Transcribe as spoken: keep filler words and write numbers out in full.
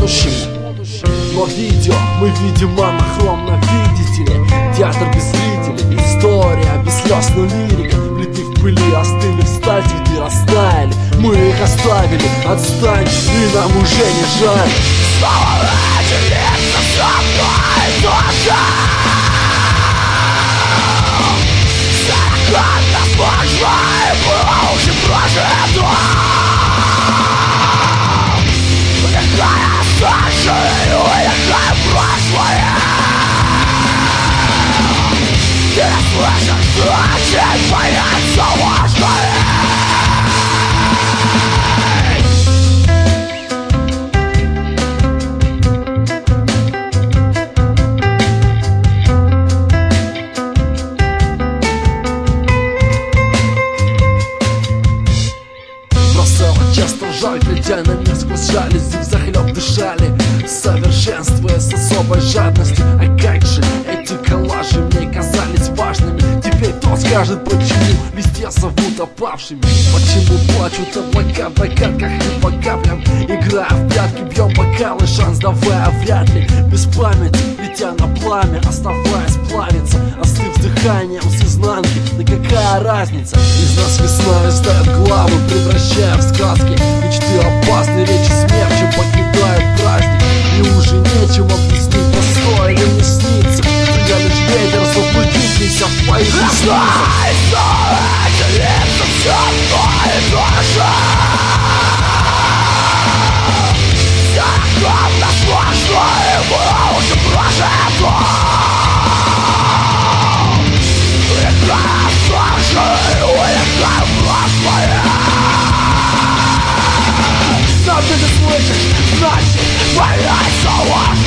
будущем. Но видео мы видим монохромно, видите ли. Театр без зрителей, история без слез, но лирика. Плиты в пыли остыли, в сталь цветы растаяли. Мы их оставили, отстань, и нам уже не жаль. Снова делиться со мной душа. Сорок нас прошло, и было уже прожито. Улетая дальше, и улетая в прошлое. Не слышишь, значит, бояться важное. Часто жаль, глядя на мир сквозь жалюзи, взахлеб дышали, совершенствуя с особой жадностью. А как же эти коллажи мне казались важными. Теперь кто скажет, почему везде зовут опавшими? Почему плачут облака в догадках и по каплям? Играя в прятки, бьем бокалы, шанс давая вряд ли. Без памяти, летя на пламя, оставаясь плавиться, остыв дыханием с изнанки. Да какая разница? Из нас весна ставят главы, превращая в сказки. Мечты опасны, речи смерчи покидают праздник. И уже нечем объяснить, простое ли мне снится. Я лишь ветер, заблудившийся в твоих ресницах. Делиться со мной душа. Сорок нас прошло, и было уже прожито. Улетая дальше, и улетая в прошлое. Но ты не слышишь, значит, бояться важно.